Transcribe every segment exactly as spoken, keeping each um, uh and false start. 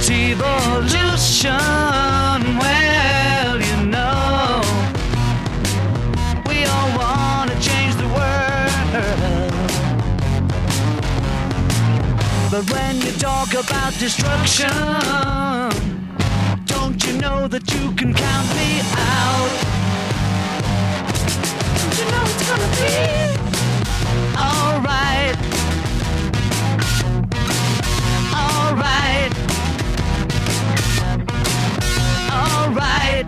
It's evolution. Well, you know, we all want to change the world. But when you talk about destruction, don't you know that you can count me out? Don't you know it's gonna be alright? Alright. Alright.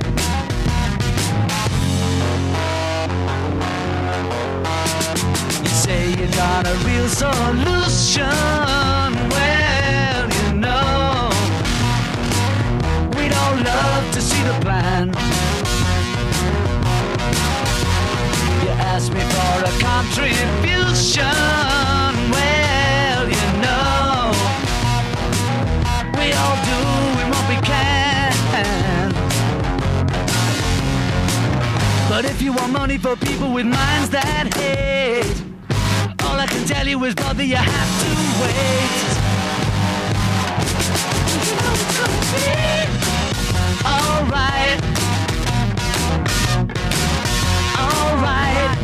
You say you got a real solution. Well, you know, we'd all love to see the plan. You ask me for a contribution. Well, you know, we all doing what we can. But if you want money for people with minds that hate, all I can tell you is, brother, you have to wait. You know it's gonna be alright. Alright.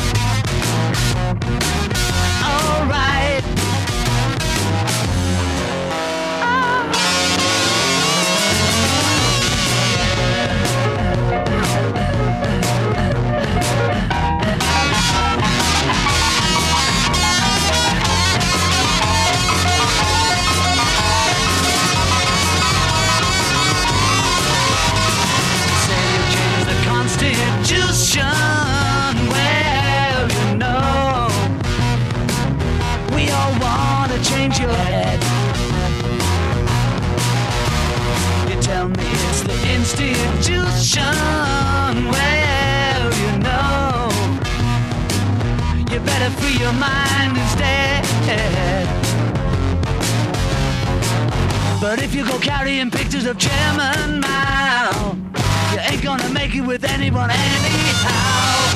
Alright. Constitution, well, you know, we all want to change your head. You tell me it's the institution, well, you know, you better free your mind instead. But if you go carrying pictures of Chairman Mao, you ain't gonna make it with anyone anyhow.